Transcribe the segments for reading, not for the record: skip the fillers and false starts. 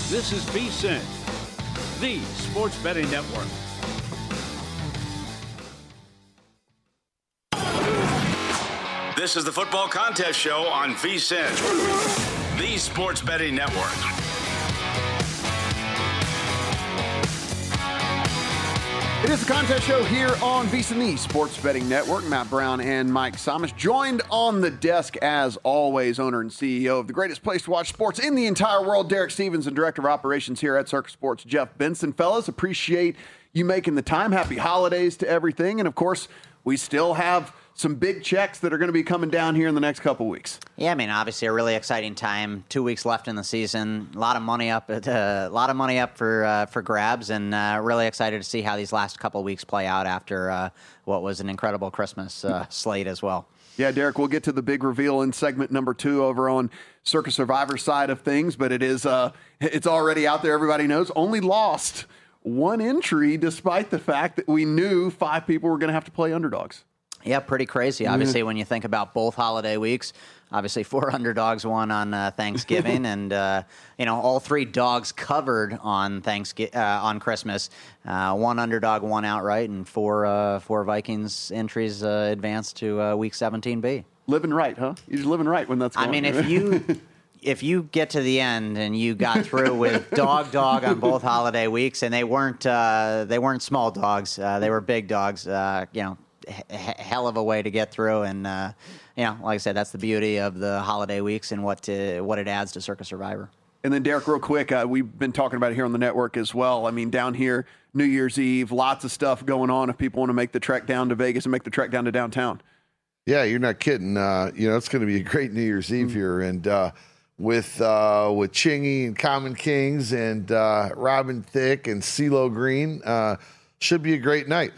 This is VSiN, the Sports Betting Network. This is the Football Contest Show on VSiN, the Sports Betting Network. It is the contest show here on VSiN, the Sports Betting Network. Matt Brown and Mike Somas joined on the desk, as always, owner and CEO of the greatest place to watch sports in the entire world, Derek Stevens, and Director of Operations here at Circa Sports, Jeff Benson. Fellas, appreciate you making the time. Happy holidays to everything. And, of course, we still have some big checks that are going to be coming down here in the next couple weeks. Yeah, I mean, obviously a really exciting time. 2 weeks left in the season. A lot of money up for grabs, and really excited to see how these last couple weeks play out after what was an incredible Christmas slate as well. Yeah, Derek, we'll get to the big reveal in segment number 2 over on Circa Survivor side of things, but it's already out there. Everybody knows. Only lost one entry despite the fact that we knew 5 people were going to have to play underdogs. Yeah, pretty crazy. Obviously, when you think about both holiday weeks, obviously 4 underdogs won on Thanksgiving, and all 3 dogs covered on on Christmas. 1 underdog won outright, and 4 Vikings entries advanced to Week 17B. Living right, huh? You're just living right when that's going on. I mean, if you get to the end and you got through with dog on both holiday weeks, and they weren't small dogs, they were big dogs. Hell of a way to get through, and like I said, that's the beauty of the holiday weeks and what it adds to Circa Survivor. And then, Derek, real quick, we've been talking about it here on the network as well. I mean, down here, New Year's Eve, lots of stuff going on if people want to make the trek down to Vegas and make the trek down to downtown. Yeah, you're not kidding. It's going to be a great New Year's Eve here, and with Chingy and Common Kings and Robin Thicke and CeeLo Green. Should be a great night.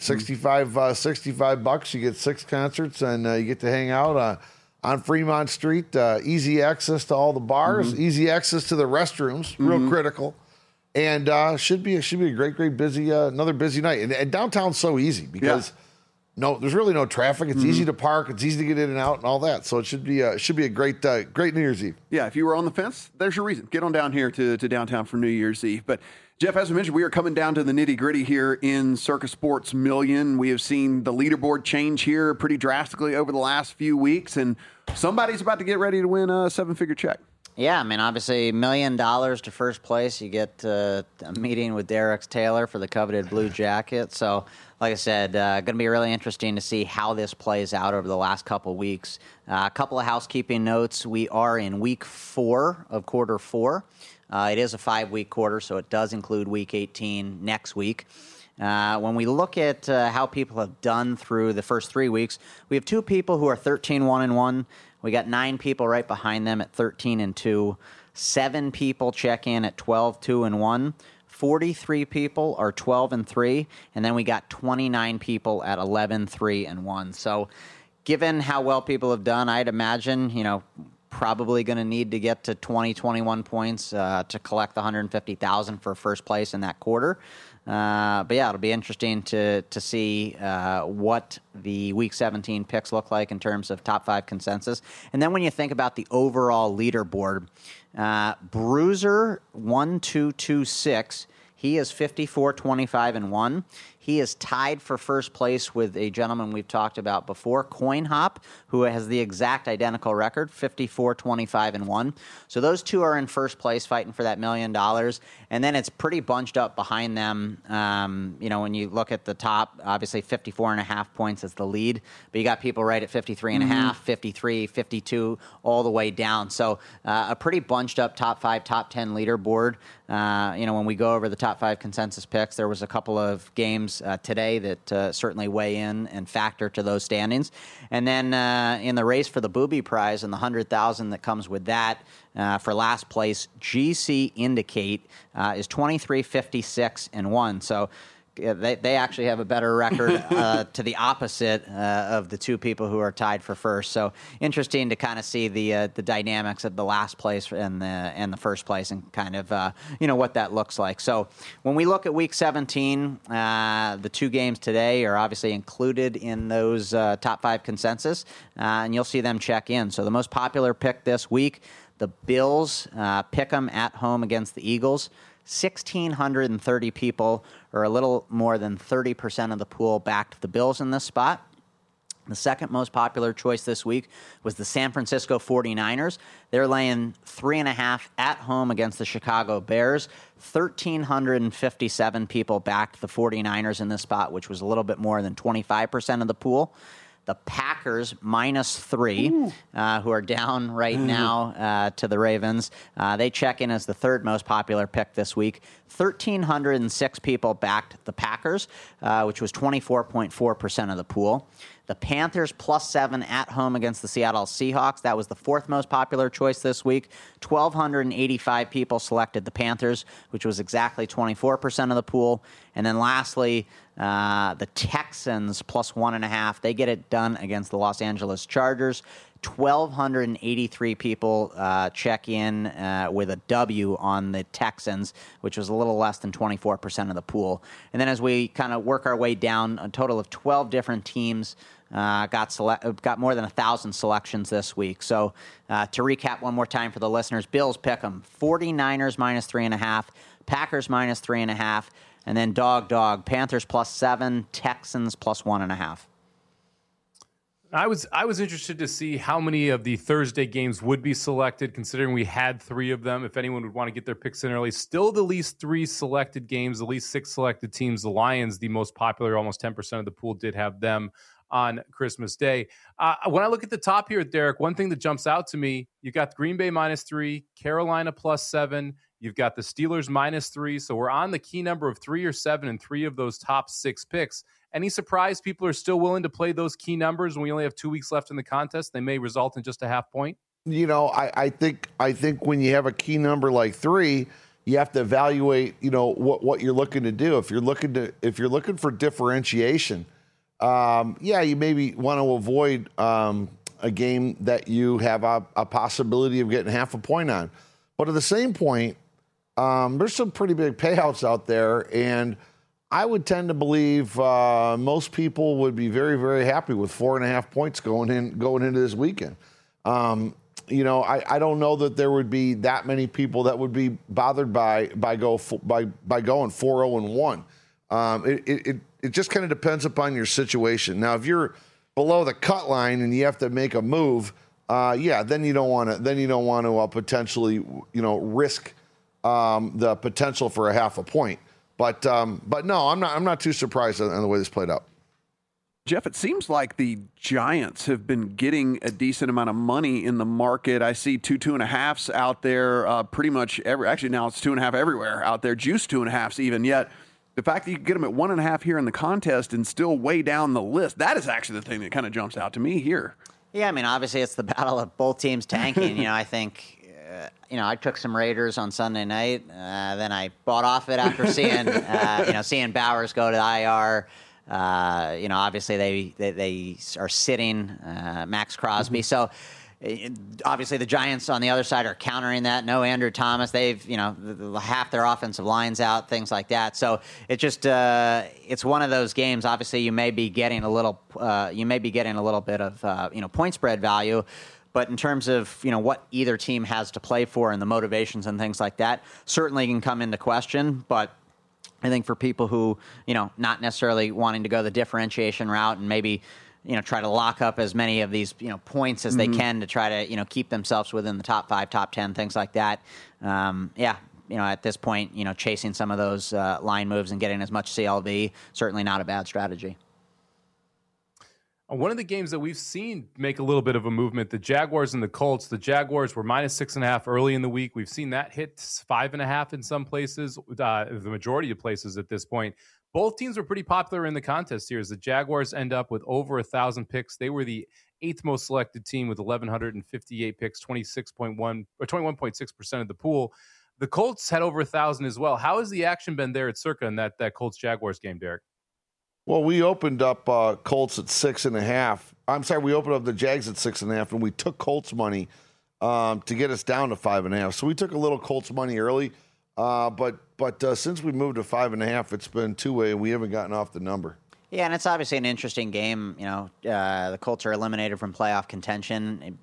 $65. You get 6 concerts, and you get to hang out on Fremont Street. Easy access to all the bars, easy access to the restrooms, real critical. And should be a great busy another busy night. And downtown's so easy because there's really no traffic. It's easy to park. It's easy to get in and out and all that. So it should be a great New Year's Eve. Yeah, if you were on the fence, there's your reason. Get on down here to downtown for New Year's Eve. But Jeff, as I mentioned, we are coming down to the nitty-gritty here in Circa Sports Million. We have seen the leaderboard change here pretty drastically over the last few weeks, and somebody's about to get ready to win a 7-figure check. Yeah, I mean, obviously, $1 million to first place. You get a meeting with Derek Taylor for the coveted blue jacket. So, like I said, going to be really interesting to see how this plays out over the last couple weeks. A couple of housekeeping notes. We are in week 4 of quarter 4. It is a 5-week quarter, so it does include week 18 next week. When we look at how people have done through the first 3 weeks, we have 2 people who are 13-1-1. We got 9 people right behind them at 13-2. 7 people check in at 12-2-1. 43 people are 12-3, and then we got 29 people at 11-3-1. So, given how well people have done, I'd imagine, probably going to need to get to 21 points to collect the $150,000 for first place in that quarter. But yeah, it'll be interesting to see what the Week 17 picks look like in terms of top 5 consensus. And then when you think about the overall leaderboard, Bruiser 1226, he is 54-25-1. He is tied for first place with a gentleman we've talked about before, Coin Hop, who has the exact identical record, 54-25-1. So those 2 are in first place fighting for that $1 million. And then it's pretty bunched up behind them. When you look at the top, obviously 54.5 points is the lead. But you got people right at 53.5, 53, 52, all the way down. So a pretty bunched up top 5, top 10 leaderboard. When we go over the top 5 consensus picks, there was a couple of games today that certainly weigh in and factor to those standings. And then in the race for the Booby Prize and the $100,000 that comes with that, for last place, GC Indicate is 23-56-1. So they actually have a better record to the opposite of the 2 people who are tied for first. So interesting to kind of see the dynamics of the last place and the first place and kind of what that looks like. So when we look at Week 17, the 2 games today are obviously included in those top 5 consensus, and you'll see them check in. So the most popular pick this week, The Bills pick 'em at home against the Eagles. 1,630 people, or a little more than 30% of the pool, backed the Bills in this spot. The second most popular choice this week was the San Francisco 49ers. They're laying 3.5 at home against the Chicago Bears. 1,357 people backed the 49ers in this spot, which was a little bit more than 25% of the pool. The Packers, -3, who are down right now to the Ravens. They check in as the third most popular pick this week. 1,306 people backed the Packers, which was 24.4% of the pool. The Panthers, +7 at home against the Seattle Seahawks. That was the fourth most popular choice this week. 1,285 people selected the Panthers, which was exactly 24% of the pool. And then lastly, the Texans, +1.5. They get it done against the Los Angeles Chargers. 1,283 people check in with a W on the Texans, which was a little less than 24% of the pool. And then as we kind of work our way down, a total of 12 different teams got more than 1,000 selections this week. So to recap one more time for the listeners, Bills pick 'em. 49ers -3.5, Packers -3.5, and then dog, Panthers +7, Texans +1.5. I was interested to see how many of the Thursday games would be selected, considering we had 3 of them. If anyone would want to get their picks in early, still the least 3 selected games, the least 6 selected teams. The Lions, the most popular, almost 10% of the pool, did have them on Christmas Day. When I look at the top here, Derek, one thing that jumps out to me, you got Green Bay -3, Carolina +7, you've got the Steelers -3. So we're on the key number of 3 or 7 in 3 of those top 6 picks. Any surprise people are still willing to play those key numbers when we only have 2 weeks left in the contest? They may result in just a half point. You know, I think when you have a key number like 3, you have to evaluate, what you're looking to do. If you're looking for differentiation, you maybe want to avoid a game that you have a possibility of getting half a point on. But at the same point, there's some pretty big payouts out there, and I would tend to believe most people would be very, very happy with 4.5 points going into this weekend. I don't know that there would be that many people that would be bothered by going 4-0-1. It just kind of depends upon your situation. Now, if you're below the cut line and you have to make a move, then you don't want to potentially risk the potential for a half a point. But no, I'm not too surprised on the way this played out. Jeff, it seems like the Giants have been getting a decent amount of money in the market. I see 2.5s out there pretty much actually now it's 2.5 everywhere out there, juice 2.5s even. Yet the fact that you can get them at 1.5 here in the contest and still way down the list, that is actually the thing that kind of jumps out to me here. Yeah, I mean, obviously it's the battle of both teams tanking. I think I took some Raiders on Sunday night. Then I bought off it after seeing Bowers go to the IR. Obviously they are sitting Max Crosby. Mm-hmm. So obviously the Giants on the other side are countering that. No Andrew Thomas. They've half their offensive lines out, things like that. So it just it's one of those games. Obviously you may be getting a little bit of point spread value. But in terms of what either team has to play for and the motivations and things like that, certainly can come into question. But I think for people who not necessarily wanting to go the differentiation route and maybe try to lock up as many of these points as they can to try to keep themselves within the top 5, top 10, things like that. At this point, chasing some of those line moves and getting as much CLV, certainly not a bad strategy. One of the games that we've seen make a little bit of a movement, the Jaguars and the Colts. The Jaguars were -6.5 early in the week. We've seen that hit 5.5 in some places, the majority of places at this point. Both teams were pretty popular in the contest here as the Jaguars end up with over 1,000 picks. They were the 8th most selected team with 1,158 picks, 21.6% of the pool. The Colts had over 1,000 as well. How has the action been there at Circa in that Colts-Jaguars game, Derek? Well, we opened up Colts at 6.5. I'm sorry, we opened up the Jags at 6.5, and we took Colts money to get us down to 5.5. So we took a little Colts money early, but since we moved to 5.5, it's been two-way, and we haven't gotten off the number. Yeah, and it's obviously an interesting game. The Colts are eliminated from playoff contention.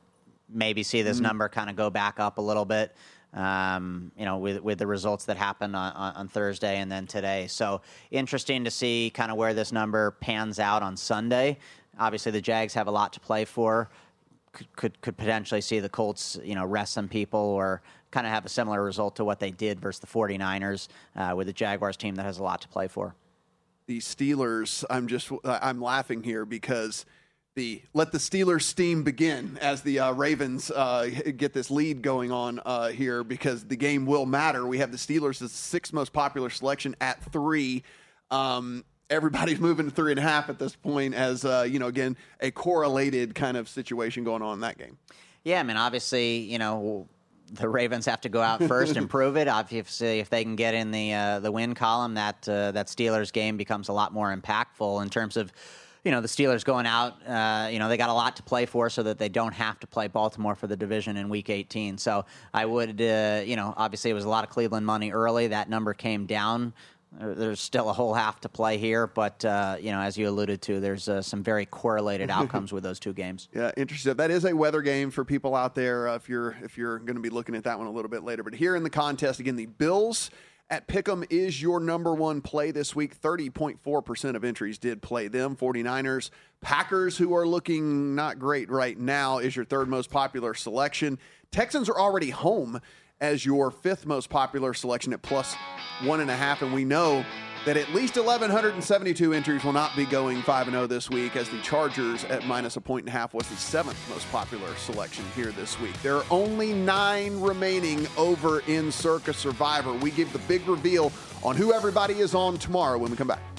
maybe see this number kind of go back up a little bit. With the results that happened on Thursday and then today. So interesting to see kind of where this number pans out on Sunday. Obviously, the Jags have a lot to play for. Could potentially see the Colts, rest some people or kind of have a similar result to what they did versus the 49ers with the Jaguars team that has a lot to play for. The Steelers, I'm laughing here because let the Steelers steam begin as the Ravens get this lead going on here because the game will matter. We have the Steelers as the sixth most popular selection at 3. Everybody's moving to 3.5 at this point as, again, a correlated kind of situation going on in that game. Yeah, I mean, obviously, the Ravens have to go out first and prove it. Obviously, if they can get in the win column, that Steelers game becomes a lot more impactful in terms of, the Steelers going out. They got a lot to play for so that they don't have to play Baltimore for the division in Week 18. So I would, obviously it was a lot of Cleveland money early. That number came down. There's still a whole half to play here, but as you alluded to, there's some very correlated outcomes with those two games. Yeah, interesting. That is a weather game for people out there. If you're going to be looking at that one a little bit later, but here in the contest again, the Bills at Pick'em is your number one play this week. 30.4% of entries did play them. 49ers, Packers, who are looking not great right now, is your third most popular selection. Texans are already home as your fifth most popular selection at plus 1.5. And we know that at least 1,172 entries will not be going 5-0 this week, as the Chargers at minus 1.5 was the seventh most popular selection here this week. There are only 9 remaining over in Circa Survivor. We give the big reveal on who everybody is on tomorrow when we come back.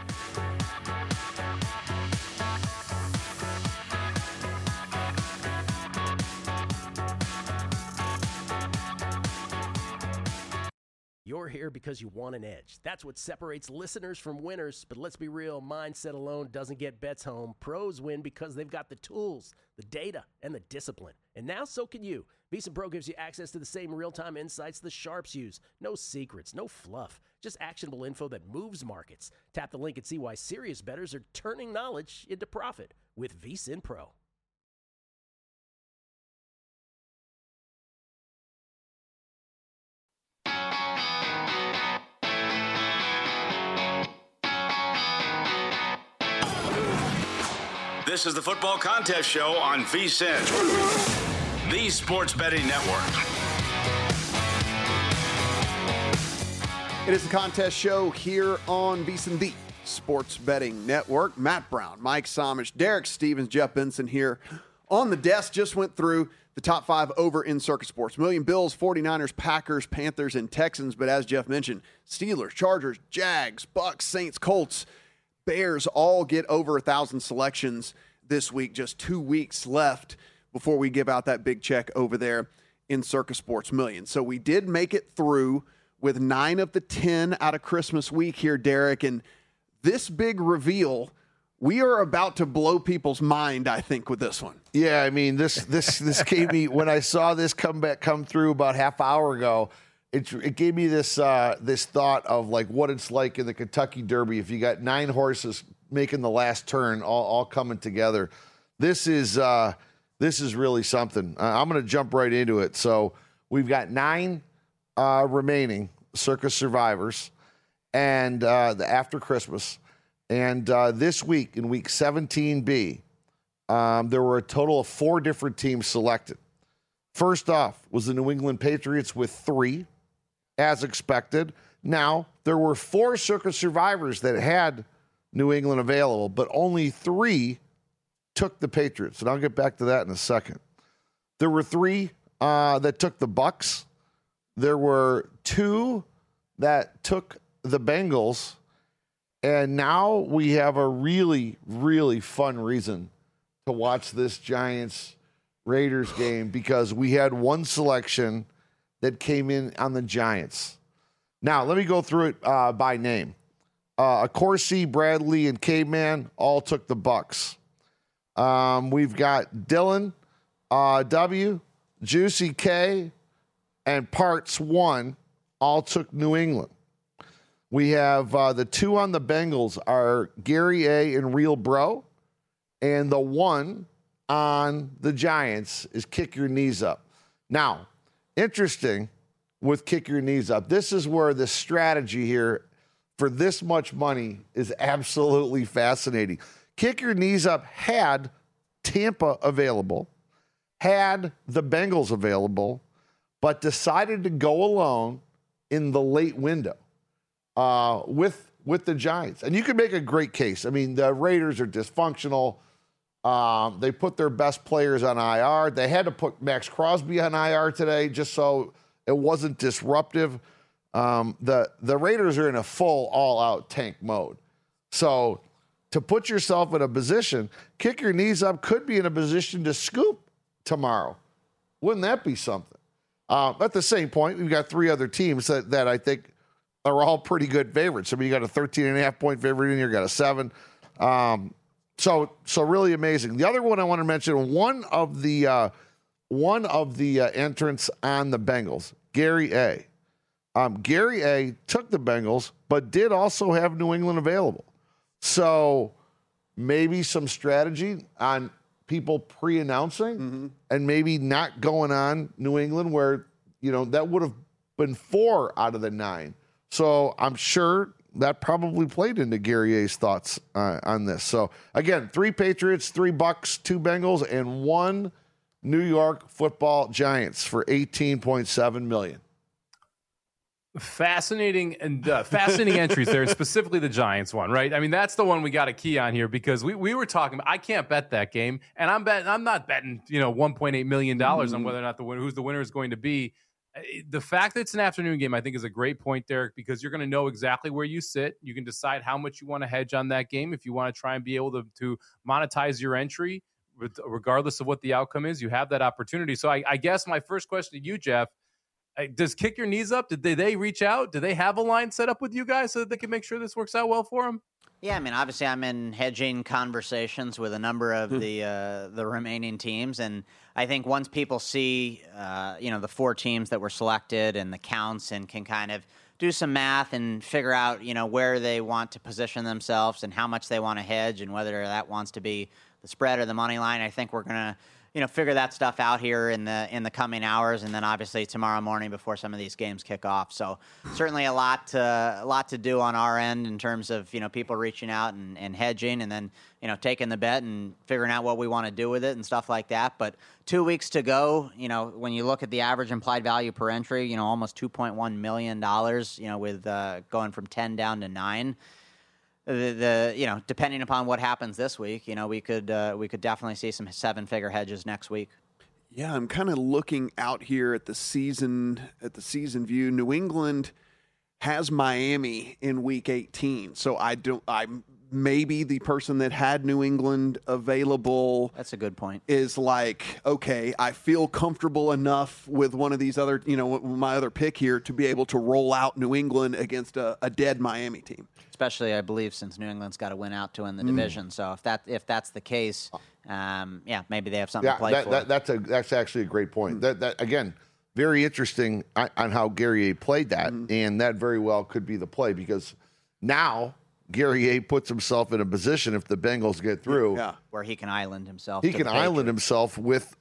You're here because you want an edge. That's what separates listeners from winners. But let's be real, mindset alone doesn't get bets home. Pros win because they've got the tools, the data, and the discipline. And now so can you. VSiN Pro gives you access to the same real-time insights the sharps use. No secrets, no fluff, just actionable info that moves markets. Tap the link and see why serious bettors are turning knowledge into profit with VSiN Pro. This is the Football Contest Show on VSiN, the Sports Betting Network. It is the contest show here on VSiN, the Sports Betting Network. Matt Brown, Mike Somish, Derek Stevens, Jeff Benson here on the desk. Just went through the top 5 over in Circa Sports. Million Bills, 49ers, Packers, Panthers, and Texans. But as Jeff mentioned, Steelers, Chargers, Jags, Bucks, Saints, Colts, Bears all get over 1,000 selections this week. Just 2 weeks left before we give out that big check over there in Circa Sports Million. So we did make it through with 9 of the 10 out of Christmas week here, Derek. And this big reveal, we are about to blow people's mind, I think, with this one. Yeah, I mean, this gave me, when I saw this come through about half hour ago, it gave me this thought of like what it's like in the Kentucky Derby if you got 9 horses making the last turn, all coming together. This is really something. I'm going to jump right into it. So we've got 9 remaining Circa Survivors, and after Christmas, and this week in week 17B, there were a total of 4 different teams selected. First off was the New England Patriots with 3. As expected. Now, there were 4 Circa Survivors that had New England available, but only 3 took the Patriots, and I'll get back to that in a second. There were 3 that took the Bucks. There were 2 that took the Bengals, and now we have a really, really fun reason to watch this Giants-Raiders game because we had 1 selection that came in on the Giants. Now, let me go through it by name. Corsi, Bradley, and Caveman all took the Bucks. We've got Dylan W., Juicy K, and Parts 1 all took New England. We have the 2 on the Bengals are Gary A. and Real Bro, and the 1 on the Giants is kick your knees up. Now, interesting with kick your knees up. This is where the strategy here for this much money is absolutely fascinating. Kick your knees up had Tampa available, had the Bengals available, but decided to go alone in the late window with the Giants. And you could make a great case. I mean, the Raiders are dysfunctional. They put their best players on IR. They had to put Max Crosby on IR today just so it wasn't disruptive. The Raiders are in a full all-out tank mode. So to put yourself in a position, kick your knees up, could be in a position to scoop tomorrow. Wouldn't that be something? At the same point, we've got three other teams that I think are all pretty good favorites. I mean, you got a 13.5-point favorite in here, you got a 7. So really amazing. The other one I want to mention, one of the entrants on the Bengals, Gary A. Gary A. took the Bengals, but did also have New England available. So maybe some strategy on people pre-announcing and maybe not going on New England where, that would have been 4 out of the 9. So I'm sure that probably played into Gary A.'s thoughts on this. So, again, 3 Patriots, 3 Bucks, 2 Bengals, and 1 New York Football Giants for $18.7 million. Fascinating entries there, specifically the Giants one, right? I mean, that's the one we got a key on here because we were talking. I can't bet that game, and I'm not betting $1.8 million on whether or not who's the winner is going to be. The fact that it's an afternoon game, I think, is a great point, Derek, because you're going to know exactly where you sit. You can decide how much you want to hedge on that game. If you want to try and be able to monetize your entry, regardless of what the outcome is, you have that opportunity. So I guess my first question to you, Jeff, does kick your knees up? Did they reach out? Do they have a line set up with you guys so that they can make sure this works out well for them? Yeah, I mean, obviously I'm in hedging conversations with a number of the remaining teams, and I think once people see, the 4 teams that were selected and the counts and can kind of do some math and figure out, where they want to position themselves and how much they want to hedge and whether that wants to be the spread or the money line, I think we're going to figure that stuff out here in the coming hours, and then obviously tomorrow morning before some of these games kick off. So certainly a lot to do on our end in terms of people reaching out and hedging, and then taking the bet and figuring out what we want to do with it and stuff like that. But 2 weeks to go. When you look at the average implied value per entry, almost $2.1 million. With going from 10 down to 9. Depending upon what happens this week, we could definitely see some 7-figure hedges next week. Yeah, I'm kind of looking out here at the season view. New England has Miami in week 18. So I'm maybe the person that had New England available. That's a good point. Is like, okay, I feel comfortable enough with one of these other, my other pick here to be able to roll out New England against a dead Miami team. Especially, I believe, since New England's got to win out to win the division. So if that's the case, maybe they have something to play for. That's actually a great point. That again, very interesting on how Gary A. played that, and that very well could be the play because now Gary A. puts himself in a position if the Bengals get through, where he can island himself. He can island himself with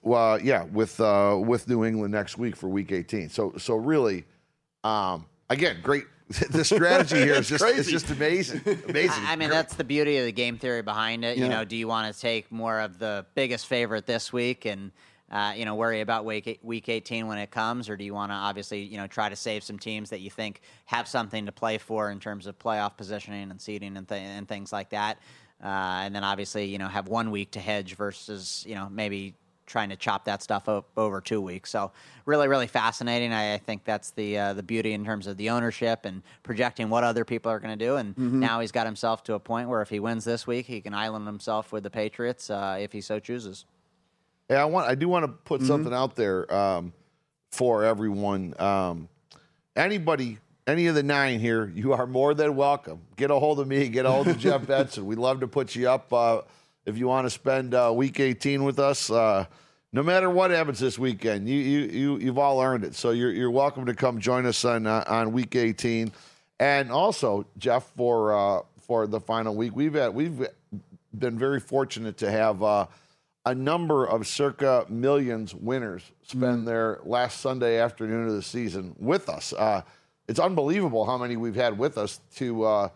New England next week for Week 18. So really, again, great. The strategy here is just amazing. I mean, that's the beauty of the game theory behind it. Yeah. Do you want to take more of the biggest favorite this week and worry about week 18 when it comes, or do you want to obviously try to save some teams that you think have something to play for in terms of playoff positioning and seeding and things like that, and then obviously have 1 week to hedge versus maybe trying to chop that stuff up over 2 weeks. So really, really fascinating. I think that's the beauty in terms of the ownership and projecting what other people are going to do. And now he's got himself to a point where if he wins this week, he can island himself with the Patriots if he so chooses. Yeah, I do want to put something out there for everyone. Anybody, any of the 9 here, you are more than welcome. Get a hold of me. Get a hold of Jeff Benson. We'd love to put you up if you want to spend Week 18 with us. No matter what happens this weekend, you've all earned it. So you're welcome to come join us on Week 18, and also Jeff for the final week. We've been very fortunate to have a number of Circa Millions winners spend their last Sunday afternoon of the season with us. It's unbelievable how many we've had with us to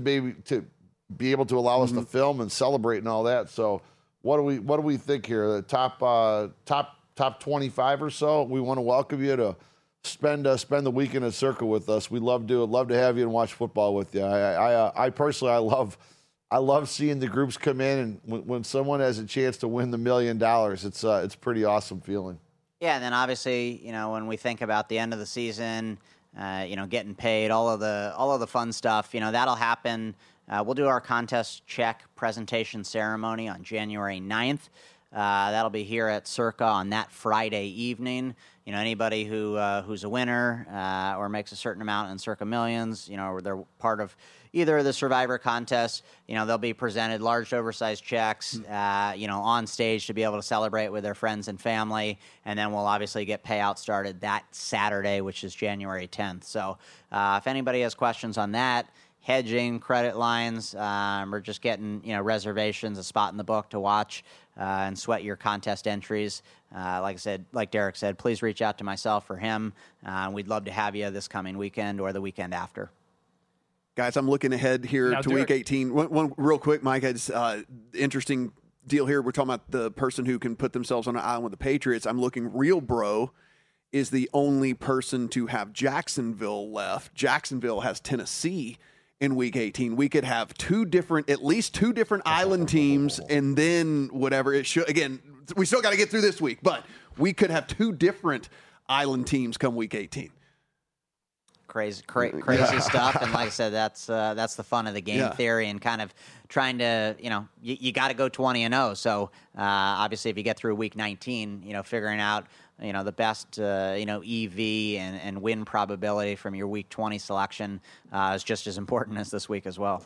be able to allow us to film and celebrate and all that. So what do we think here? The top 25 or so. We want to welcome you to spend the weekend at Circa with us. We'd love to have you and watch football with you. I personally I love seeing the groups come in, and when someone has a chance to win the $1 million, it's a pretty awesome feeling. Yeah, and then obviously, when we think about the end of the season, getting paid, all of the fun stuff, that'll happen. We'll do our contest check presentation ceremony on January 9th. That'll be here at Circa on that Friday evening. Anybody who's a winner or makes a certain amount in Circa Millions, or they're part of either of the Survivor contests, they'll be presented large oversized checks, on stage to be able to celebrate with their friends and family. And then we'll obviously get payouts started that Saturday, which is January 10th. So if anybody has questions on that, hedging, credit lines, or just getting, reservations, a spot in the book to watch and sweat your contest entries, like Derek said, please reach out to myself or him. We'd love to have you this coming weekend or the weekend after. Guys, I'm looking ahead here to Derek, Week 18. One real quick, Mike, it's interesting deal here. We're talking about the person who can put themselves on an island with the Patriots. I'm looking, Real Bro is the only person to have Jacksonville left. Jacksonville has Tennessee in Week 18. We could have at least two different island teams, and then whatever it should. Again, we still got to get through this week, but we could have two different island teams come Week 18. Crazy stuff, and like I said, that's the fun of the game theory and kind of trying to, you got to go 20-0. So obviously, if you get through Week 19, figuring out the best EV and win probability from your Week 20 selection is just as important as this week as well.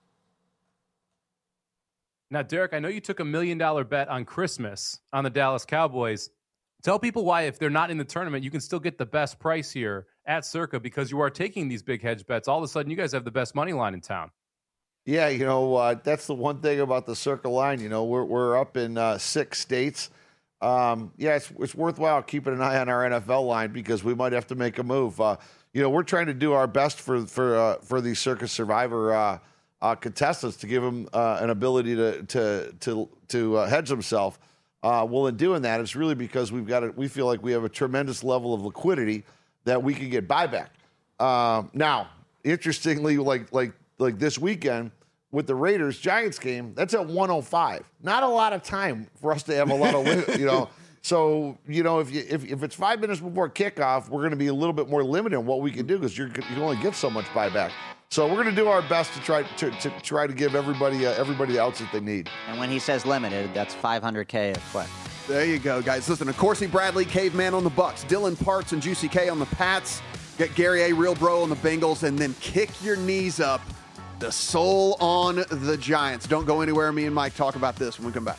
Now, Derek, I know you took $1 million bet on Christmas on the Dallas Cowboys. Tell people why, if they're not in the tournament, you can still get the best price here at Circa because you are taking these big hedge bets. All of a sudden, you guys have the best money line in town. Yeah, that's the one thing about the Circa line. We're up in 6 states. It's worthwhile keeping an eye on our NFL line because we might have to make a move. We're trying to do our best for the Circa Survivor contestants to give them an ability to hedge themselves. Well, in doing that, it's really because we feel like we have a tremendous level of liquidity that we can get buyback. Now, interestingly, like this weekend with the Raiders-Giants game, that's at 105. Not a lot of time for us to have a lot of, So, if it's 5 minutes before kickoff, we're going to be a little bit more limited on what we can do because you can only get so much buyback. So we're going to do our best to try to give everybody the outs that they need. And when he says limited, that's $500K a click. There you go, guys. Listen to Corsi Bradley, Caveman on the Bucks, Dylan Parts and Juicy K on the Pats, get Gary A. Real Bro on the Bengals, and then kick your knees up, the soul on the Giants. Don't go anywhere. Me and Mike talk about this when we come back.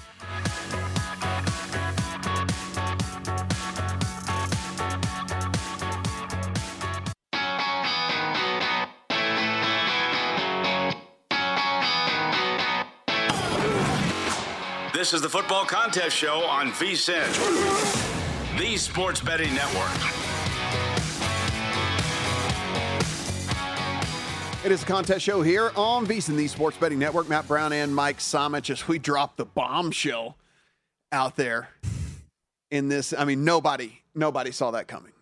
This is the Football Contest Show on VSiN, the Sports Betting Network. It is a contest show here on VSiN, the Sports Betting Network. Matt Brown and Mike Somich, as we drop the bombshell out there in this. I mean, nobody saw that coming.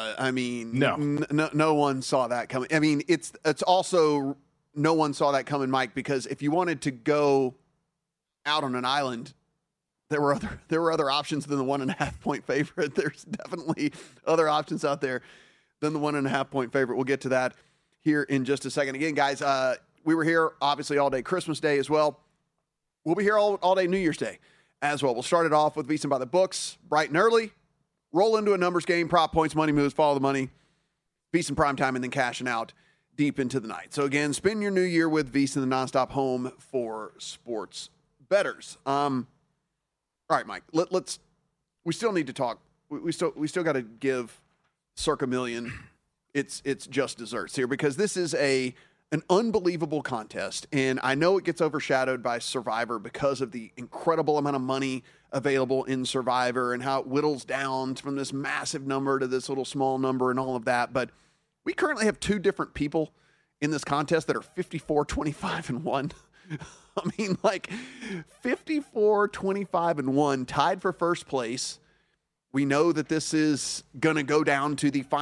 No one saw that coming. I mean, it's also no one saw that coming, Mike, because if you wanted to go out on an island, there were other options than the 1.5 point favorite. There's definitely other options out there than the 1.5 point favorite. We'll get to that here in just a second. Again, guys, we were here obviously all day Christmas Day as well. We'll be here all day New Year's Day as well. We'll start it off with VSiN by the books, bright and early. Roll into a numbers game, prop points, money moves, follow the money, VSiN prime time, and then cashing out deep into the night. So again, spend your new year with VSiN, the nonstop home for sports bettors. All right, Mike. We still need to talk. We still got to give Circa Million its just desserts here because this is a an unbelievable contest. And I know it gets overshadowed by Survivor because of the incredible amount of money available in Survivor and how it whittles down from this massive number to this little small number and all of that. But we currently have two different people in this contest that are 54, 25, and 1. I mean, like 54, 25, and 1, tied for first place. We know that this is going to go down to the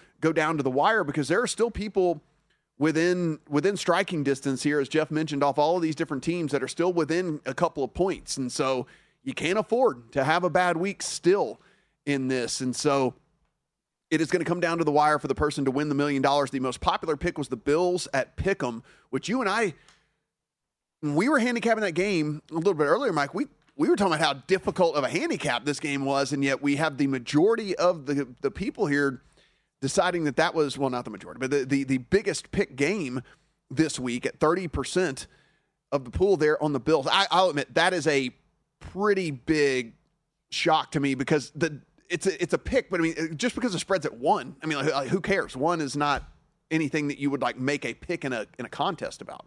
wire, because there are still people within striking distance here, as Jeff mentioned, off all of these different teams that are still within a couple of points. And so you can't afford to have a bad week still in this. And so it is going to come down to the wire for the person to win the $1 million. The most popular pick was the Bills at Pick'em, which you and I, when we were handicapping that game a little bit earlier, Mike, we were talking about how difficult of a handicap this game was, and yet we have the majority of the people here deciding that was, well, not the majority, but the biggest pick game this week at 30% of the pool there on the Bills. I'll admit that is a pretty big shock to me, because it's a pick, but I mean, just because the spread's at 1, I mean, like, who cares? 1 is not anything that you would like make a pick in a contest about.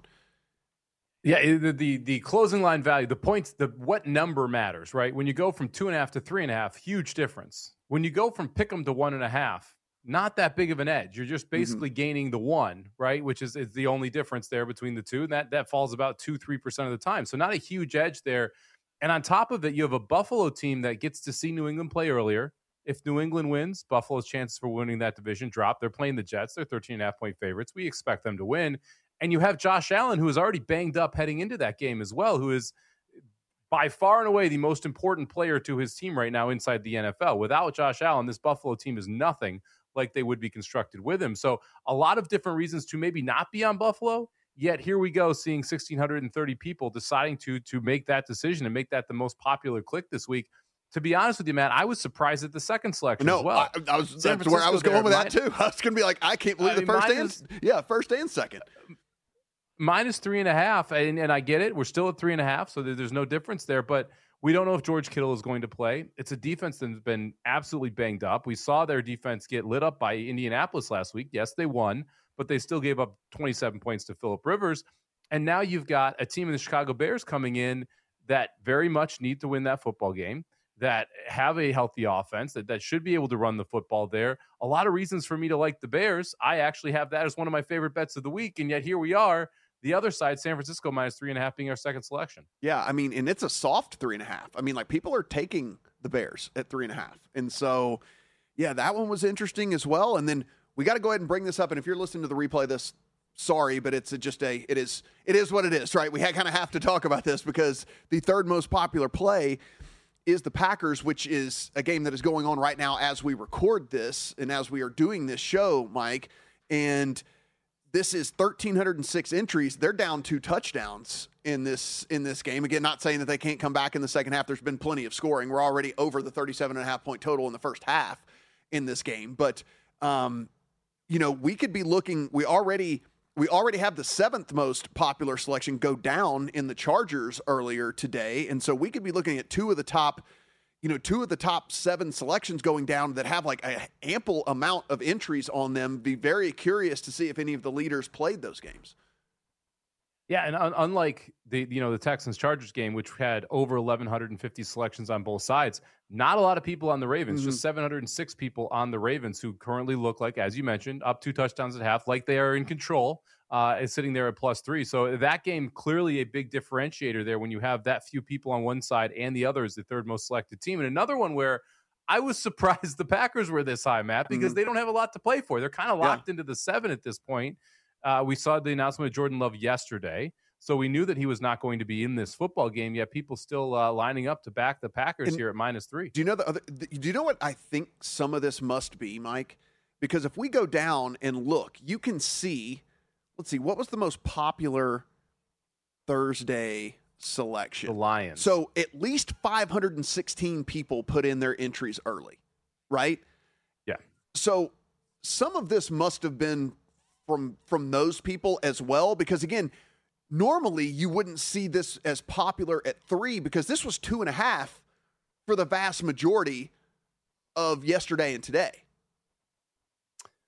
Yeah, the closing line value, the points, what number matters, right? When you go from 2.5 to 3.5, huge difference. When you go from pick 'em to 1.5, not that big of an edge. You're just basically gaining the 1, right? Which is the only difference there between the two. And that falls about 2-3% of the time. So not a huge edge there. And on top of it, you have a Buffalo team that gets to see New England play earlier. If New England wins, Buffalo's chances for winning that division drop. They're playing the Jets. They're 13.5-point favorites. We expect them to win. And you have Josh Allen, who is already banged up heading into that game as well, who is by far and away the most important player to his team right now inside the NFL. Without Josh Allen, this Buffalo team is nothing like they would be constructed with him. So a lot of different reasons to maybe not be on Buffalo, yet here we go, seeing 1,630 people deciding to make that decision and make that the most popular click this week. To be honest with you, Matt, I was surprised at the second selection as well. That's where I was going with that too. I was going to be like, I can't believe first and second. Minus 3.5, and I get it. We're still at 3.5, so there's no difference there. But we don't know if George Kittle is going to play. It's a defense that's been absolutely banged up. We saw their defense get lit up by Indianapolis last week. Yes, they won, but they still gave up 27 points to Phillip Rivers. And now you've got a team in the Chicago Bears coming in that very much need to win that football game, that have a healthy offense, that should be able to run the football there. A lot of reasons for me to like the Bears. I actually have that as one of my favorite bets of the week, and yet here we are. The other side, San Francisco minus 3.5 being our second selection. Yeah, I mean, and it's a soft 3.5. I mean, like, people are taking the Bears at 3.5. And so, yeah, that one was interesting as well. And then we got to go ahead and bring this up. And if you're listening to the replay of this, sorry, but it is what it is, right? We kind of have to talk about this because the third most popular play is the Packers, which is a game that is going on right now as we record this and as we are doing this show, Mike. And this is 1,306 entries. They're down 2 touchdowns in this game. Again, not saying that they can't come back in the second half. There's been plenty of scoring. We're already over the 37.5-point total in the first half in this game. But, we could be looking – we already have the 7th most popular selection go down in the Chargers earlier today. And so we could be looking at two of the top 7 selections going down that have like an ample amount of entries on them. Be very curious to see if any of the leaders played those games. Yeah, and unlike the Texans-Chargers game, which had over 1,150 selections on both sides, not a lot of people on the Ravens, just 706 people on the Ravens who currently look like, as you mentioned, up 2 touchdowns at half, like they are in control, is sitting there at +3. So that game, clearly a big differentiator there when you have that few people on one side and the other is the third most selected team. And another one where I was surprised the Packers were this high, Matt, because they don't have a lot to play for. They're kind of locked into the 7 at this point. We saw the announcement of Jordan Love yesterday, so we knew that he was not going to be in this football game, yet people still lining up to back the Packers here at -3. Do you know what I think some of this must be, Mike? Because if we go down and look, you can see, let's see, what was the most popular Thursday selection? The Lions. So at least 516 people put in their entries early, right? Yeah. So some of this must have been from those people as well, because again, normally you wouldn't see this as popular at 3 because this was 2.5 for the vast majority of yesterday and today.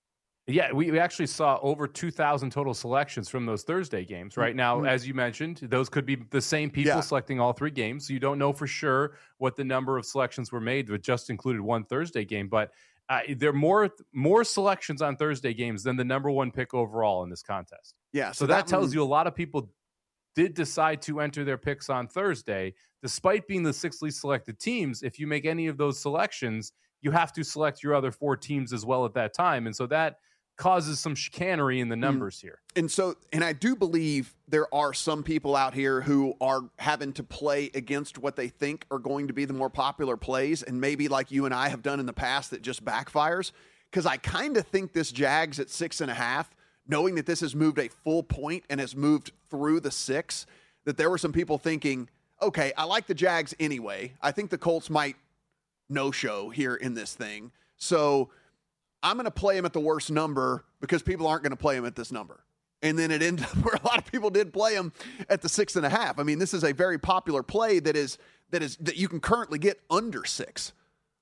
Yeah, we actually saw over 2,000 total selections from those Thursday games. Right now, as you mentioned, those could be the same people selecting all 3 games. So you don't know for sure what the number of selections were made, but just included one Thursday game. But there are more selections on Thursday games than the number 1 pick overall in this contest. Yeah, so that tells you a lot of people did decide to enter their picks on Thursday, despite being the 6 least selected teams. If you make any of those selections, you have to select your other 4 teams as well at that time. And so that causes some chicanery in the numbers here. And I do believe there are some people out here who are having to play against what they think are going to be the more popular plays, and maybe like you and I have done in the past, that just backfires. Because I kind of think this Jags at 6.5, knowing that this has moved a full point and has moved through the 6, that there were some people thinking, okay, I like the Jags anyway. I think the Colts might no-show here in this thing. So I'm going to play him at the worst number because people aren't going to play him at this number. And then it ended up where a lot of people did play him at the 6.5. I mean, this is a very popular play that you can currently get under 6.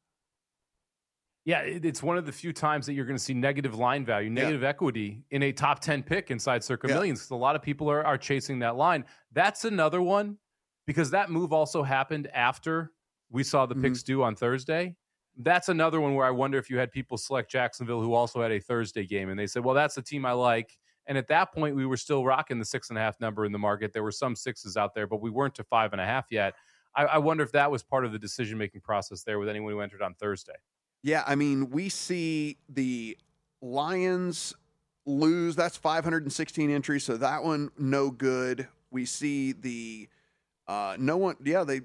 Yeah, it's one of the few times that you're going to see negative line value, negative equity in a top 10 pick inside Circa Millions, because a lot of people are chasing that line. That's another one, because that move also happened after we saw the picks due on Thursday. That's another one where I wonder if you had people select Jacksonville who also had a Thursday game, and they said, well, that's the team I like. And at that point, we were still rocking the 6.5 number in the market. There were some 6s out there, but we weren't to 5.5 yet. I wonder if that was part of the decision-making process there with anyone who entered on Thursday. Yeah, I mean, we see the Lions lose. That's 516 entries, so that one, no good. We see the they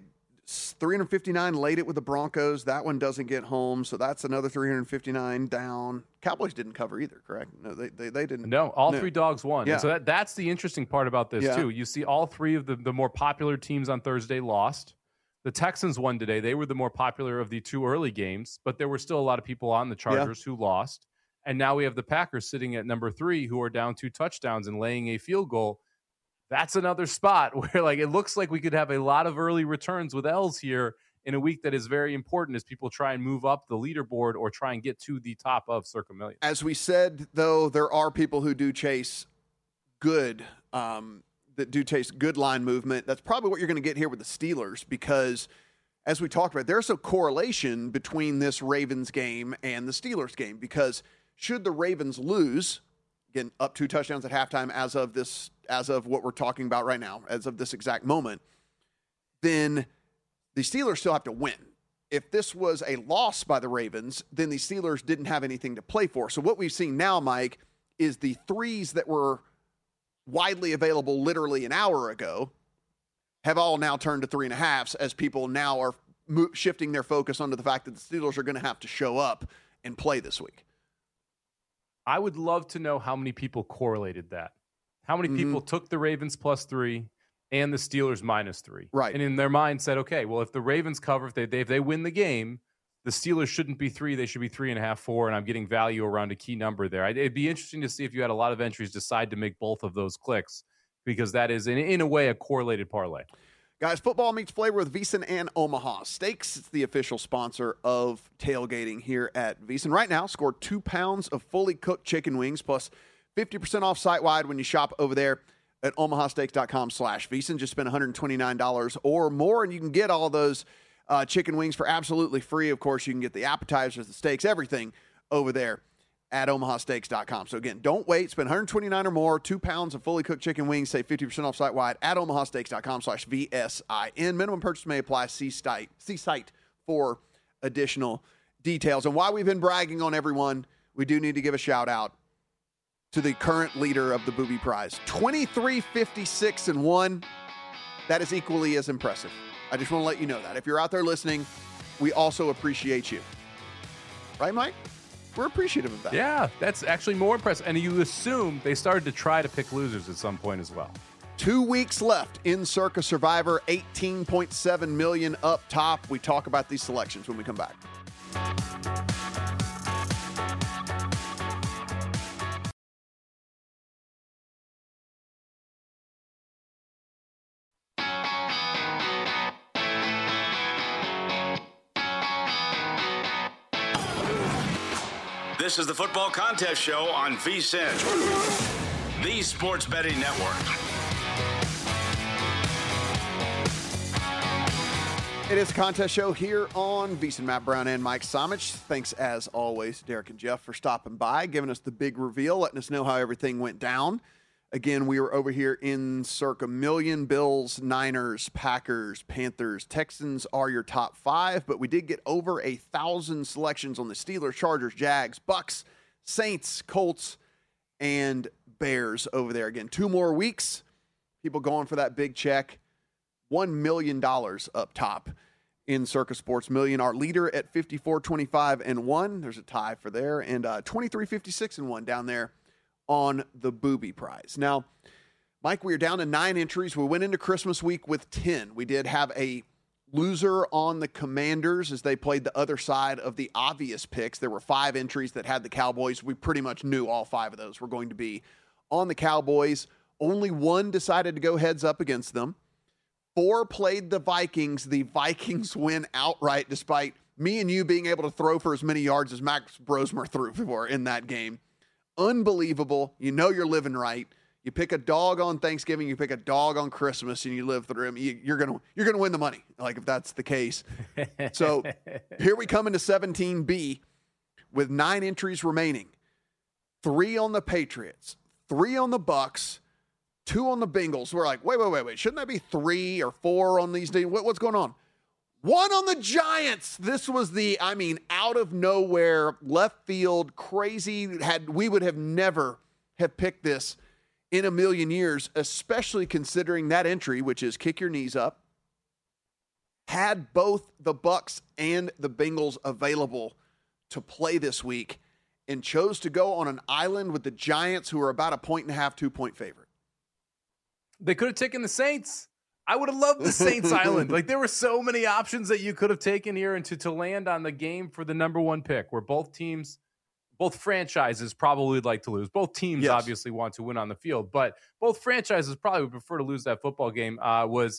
359 laid it with the Broncos. That one doesn't get home, so that's another 359 down. Cowboys didn't cover either, correct? No, they didn't. No, all 3 dogs won. Yeah. And so that's the interesting part about this, too. You see all 3 of the more popular teams on Thursday lost. The Texans won today. They were the more popular of the 2 early games, but there were still a lot of people on the Chargers who lost. And now we have the Packers sitting at number 3 who are down 2 touchdowns and laying a field goal. That's another spot where it looks like we could have a lot of early returns with L's here in a week that is very important as people try and move up the leaderboard or try and get to the top of Circa Millions. As we said, though, there are people who do chase good line movement. That's probably what you're going to get here with the Steelers, because as we talked about, there's a correlation between this Ravens game and the Steelers game, because should the Ravens lose, again, up 2 touchdowns at halftime as of what we're talking about right now, as of this exact moment, then the Steelers still have to win. If this was a loss by the Ravens, then the Steelers didn't have anything to play for. So what we've seen now, Mike, is the 3s that were widely available literally an hour ago have all now turned to 3.5s, as people now are shifting their focus onto the fact that the Steelers are going to have to show up and play this week. I would love to know how many people correlated that. How many people took the Ravens +3 and the Steelers -3? Right. And in their mind said, okay, well, if the Ravens cover, if they win the game, the Steelers shouldn't be 3. They should be 3.5, 4, and I'm getting value around a key number there. It'd be interesting to see if you had a lot of entries decide to make both of those clicks, because that is, in a way, a correlated parlay. Guys, football meets flavor with VSiN and Omaha Steaks. It's the official sponsor of tailgating here at VSiN. Right now, score 2 pounds of fully cooked chicken wings plus 50% off site-wide when you shop over there at omahasteaks.com/VSiN. Just spend $129 or more, and you can get all those chicken wings for absolutely free. Of course, you can get the appetizers, the steaks, everything over there at omahasteaks.com. So again, don't wait. Spend $129 or more, 2 pounds of fully cooked chicken wings, save 50% off site-wide at omahasteaks.com/VSIN. Minimum purchase may apply. See site for additional details. And while we've been bragging on everyone, we do need to give a shout-out to the current leader of the Booby Prize. 23-56-1. That is equally as impressive. I just want to let you know that. If you're out there listening, we also appreciate you. Right, Mike? We're appreciative of that. Yeah, that's actually more impressive. And you assume they started to try to pick losers at some point as well. 2 weeks left in Circa Survivor, 18.7 million up top. We talk about these selections when we come back. This is the Football Contest Show on VSiN, the Sports Betting Network. It is a contest show here on VSiN. Matt Brown and Mike Somich. Thanks, as always, Derek and Jeff, for stopping by, giving us the big reveal, letting us know how everything went down. Again, we were over here in circa million. Bills, Niners, Packers, Panthers, Texans are your top 5, but we did get over 1,000 selections on the Steelers, Chargers, Jags, Bucks, Saints, Colts, and Bears over there. Again, 2 more weeks. People going for that big check. $1 million up top in Circa Sports Million. Our leader at 54-25-1. There's a tie for there. And 23-56-1 down there on the Booby Prize. Now, Mike, we are down to 9 entries. We went into Christmas week with 10. We did have a loser on the Commanders as they played the other side of the obvious picks. There were 5 entries that had the Cowboys. We pretty much knew all 5 of those were going to be on the Cowboys. Only 1 decided to go heads up against them. 4 played the Vikings. The Vikings win outright, despite me and you being able to throw for as many yards as Max Brosmer threw for in that game. Unbelievable. You know you're living right. You pick a dog on Thanksgiving, you pick a dog on Christmas, and you live through them. You're gonna win the money, like, if that's the case. So here we come into 17B with 9 entries remaining. 3 on the Patriots, 3 on the Bucks, 2 on the Bengals. We're like, wait. Shouldn't that be 3 or 4 on these days? What's going on? 1 on the Giants. This was the, out of nowhere, left field, crazy. We would have never have picked this in a million years, especially considering that entry, which is kick your knees up, had both the Bucks and the Bengals available to play this week and chose to go on an island with the Giants, who are about a 1.5 2-point favorite. They could have taken the Saints. I would have loved the Saints Island. Like, there were so many options that you could have taken here, and to land on the game for the number 1 pick, where both franchises probably would like to lose. Both teams obviously want to win on the field, but both franchises probably would prefer to lose that football game. Was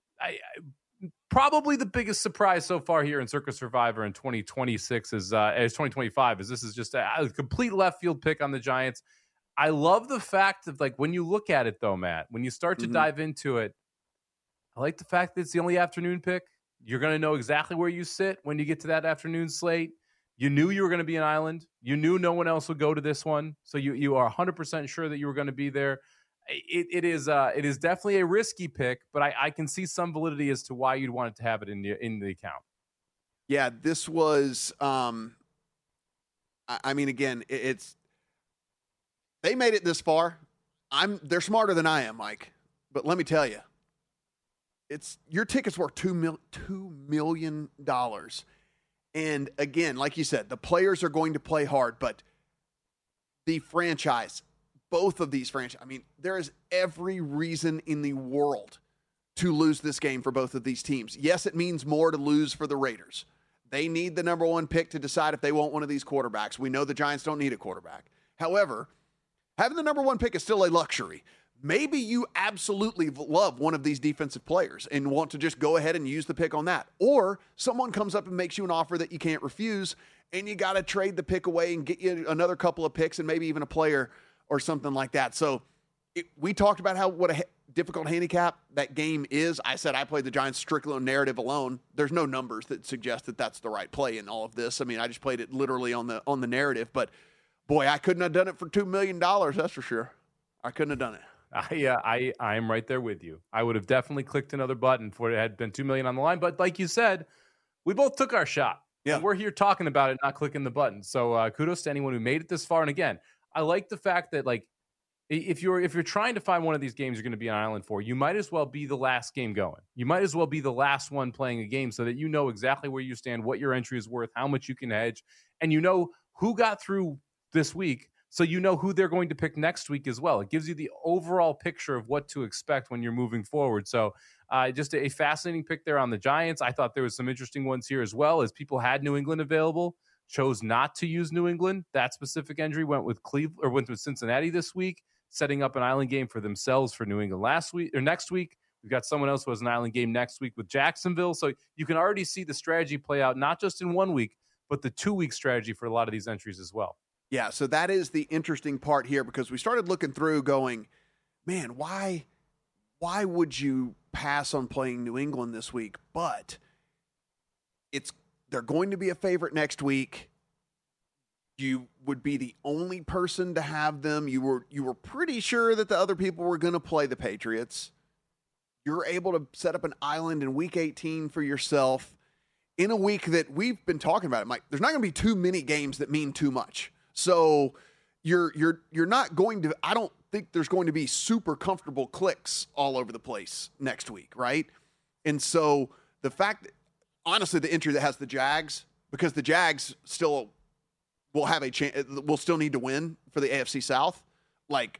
probably the biggest surprise so far here in Circa Survivor in 2026 as 2025, is this is just a complete left field pick on the Giants. I love the fact of, like, when you look at it though, Matt, when you start to dive into it, I like the fact that it's the only afternoon pick. You're going to know exactly where you sit when you get to that afternoon slate. You knew you were going to be an island. You knew no one else would go to this one. So you are 100% sure that you were going to be there. It is definitely a risky pick, but I can see some validity as to why you'd want it to have it in the account. Yeah, this was, again, it's, they made it this far. They're smarter than I am, Mike. But let me tell you, your ticket's worth $2 million. And again, like you said, the players are going to play hard, but the franchise, both of these franchises, there is every reason in the world to lose this game for both of these teams. Yes, it means more to lose for the Raiders. They need the number 1 pick to decide if they want one of these quarterbacks. We know the Giants don't need a quarterback. However, having the number 1 pick is still a luxury. Maybe you absolutely love one of these defensive players and want to just go ahead and use the pick on that. Or someone comes up and makes you an offer that you can't refuse, and you got to trade the pick away and get you another couple of picks and maybe even a player or something like that. So we talked about what a difficult handicap that game is. I said I played the Giants strictly on narrative alone. There's no numbers that suggest that that's the right play in all of this. I just played it literally on the narrative. But, boy, I couldn't have done it for $2 million, that's for sure. I couldn't have done it. I am right there with you. I would have definitely clicked another button if it had been $2 million on the line. But like you said, we both took our shot. Yeah, and we're here talking about it, not clicking the button. So kudos to anyone who made it this far. And again, I like the fact that, like, if you're trying to find one of these games you're going to be on island for, you might as well be the last game going. You might as well be the last one playing a game, so that you know exactly where you stand, what your entry is worth, how much you can hedge, and you know who got through this week. So you know who they're going to pick next week as well. It gives you the overall picture of what to expect when you're moving forward. So just a fascinating pick there on the Giants. I thought there was some interesting ones here as well, as people had New England available, chose not to use New England. That specific entry went with Cincinnati this week, setting up an island game for themselves for New England next week. We've got someone else who has an island game next week with Jacksonville. So you can already see the strategy play out, not just in 1 week, but the 2-week strategy for a lot of these entries as well. Yeah, so that is the interesting part here because we started looking through going, man, why would you pass on playing New England this week? But they're going to be a favorite next week. You would be the only person to have them. You were pretty sure that the other people were going to play the Patriots. You're able to set up an island in Week 18 for yourself in a week that we've been talking about it, Mike. There's not going to be too many games that mean too much. So you're not going to. I don't think there's going to be super comfortable clicks all over the place next week, right? And so the fact that, honestly, the entry that has the Jags, because the Jags still will have a chance, will still need to win for the AFC South. Like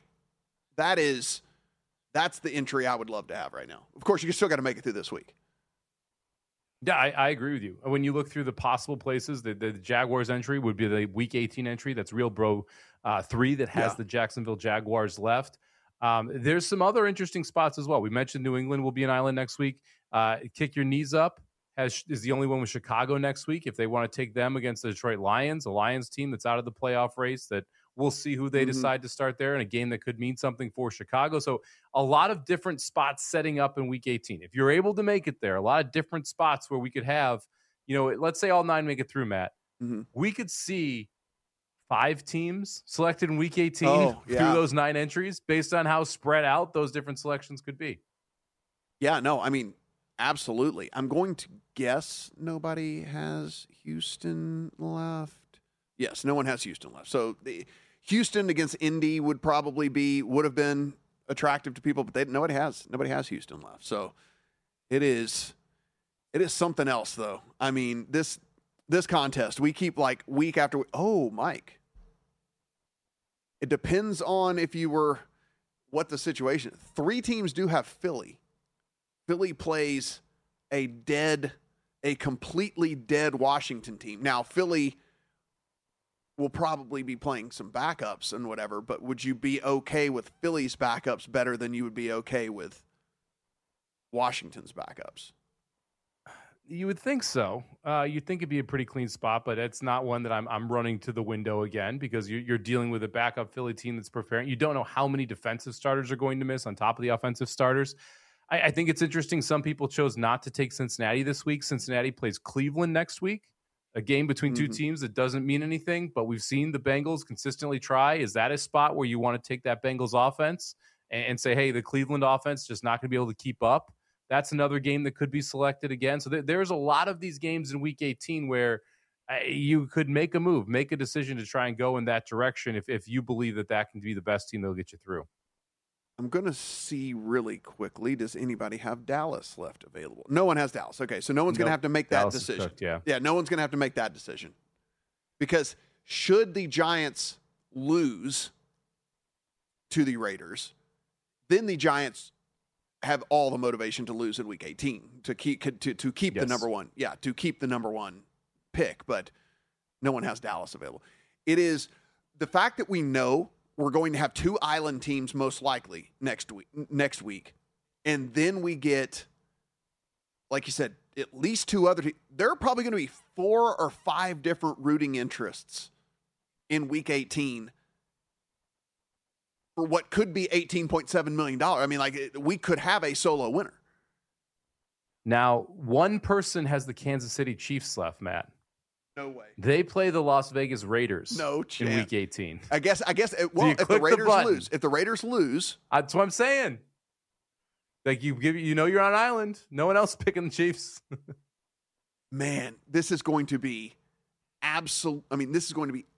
that's the entry I would love to have right now. Of course, you still got to make it through this week. Yeah, I agree with you. When you look through the possible places, the Jaguars entry would be the Week 18 entry. That's Real Bro 3 that has the Jacksonville Jaguars left. There's some other interesting spots as well. We mentioned New England will be an island next week. Kick Your Knees Up is the only one with Chicago next week. If they want to take them against the Detroit Lions, a Lions team that's out of the playoff race, that we'll see who they decide to start there in a game that could mean something for Chicago. So a lot of different spots setting up in Week 18. If you're able to make it there, a lot of different spots where we could have, let's say all 9 make it through, Matt. We could see 5 teams selected in Week 18 through those 9 entries based on how spread out those different selections could be. Yeah, no, I mean, absolutely. I'm going to guess nobody has Houston left. Yes, no one has Houston left. So the Houston against Indy would have been attractive to people, but nobody has Houston left. So it is something else, though. I mean, this contest, we keep like week after week. Oh, Mike. It depends on what the situation. 3 teams do have Philly. Philly plays a completely dead Washington team. Now, Philly will probably be playing some backups and whatever, but would you be okay with Philly's backups better than you would be okay with Washington's backups? You would think so. You'd think it'd be a pretty clean spot, but it's not one that I'm running to the window again because you're dealing with a backup Philly team that's preparing. You don't know how many defensive starters are going to miss on top of the offensive starters. I think it's interesting. Some people chose not to take Cincinnati this week. Cincinnati plays Cleveland next week, a game between 2 teams that doesn't mean anything, but we've seen the Bengals consistently try. Is that a spot where you want to take that Bengals offense and say, hey, the Cleveland offense just not going to be able to keep up? That's another game that could be selected again. So there's a lot of these games in Week 18 where you could make a move, make a decision to try and go in that direction if you believe that can be the best team that'll get you through. I'm going to see really quickly, does anybody have Dallas left available? No one has Dallas. Okay, so no one's going to have to make that Dallas decision. Cooked, yeah, no one's going to have to make that decision. Because should the Giants lose to the Raiders, then the Giants have all the motivation to lose in Week 18 to keep the number one. Yeah, to keep the number 1 pick, but no one has Dallas available. It is the fact that we know we're going to have 2 island teams most likely next week. And then we get, like you said, at least 2 other teams. There are probably going to be 4 or 5 different rooting interests in Week 18 for what could be $18.7 million. I mean, we could have a solo winner. Now, one person has the Kansas City Chiefs left, Matt. No way. They play the Las Vegas Raiders. No chance. In Week 18. I guess. Well, if the Raiders lose, that's what I'm saying. Like you're on an island. No one else picking the Chiefs. Man, this is going to be absolutely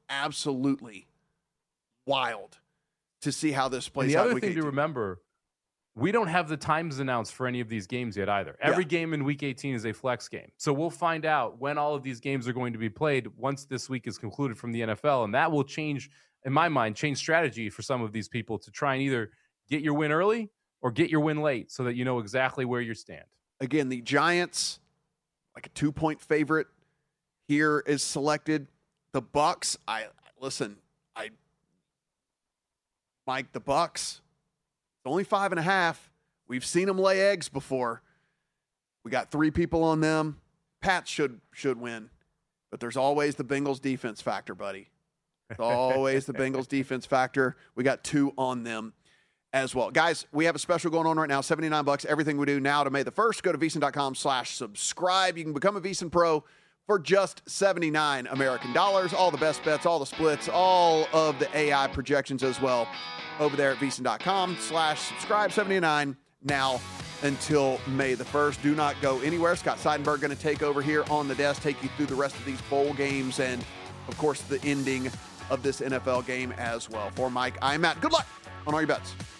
wild to see how this plays out. The other thing to remember, we don't have the times announced for any of these games yet either. Every game in Week 18 is a flex game. So we'll find out when all of these games are going to be played once this week is concluded from the NFL. And that will change, in my mind, strategy for some of these people to try and either get your win early or get your win late so that you know exactly where you stand. Again, the Giants, like a 2-point favorite here, is selected. The Bucs, Mike, the Bucs, only 5.5. We've seen them lay eggs before. We got 3 people on them. Pats should win, but there's always the Bengals defense factor, buddy. It's always the Bengals defense factor. We got 2 on them as well. Guys, we have a special going on right now, $79. Everything we do now to May the 1st. Go to VSiN.com/subscribe. You can become a VSiN Pro for just 79 American dollars. All the best bets, all the splits, all of the AI projections as well over there at VSiN.com/subscribe. 79 now until May the 1st. Do not go anywhere. Scott Seidenberg going to take over here on the desk, take you through the rest of these bowl games and, of course, the ending of this NFL game as well. For Mike, I'm Matt. Good luck on all your bets.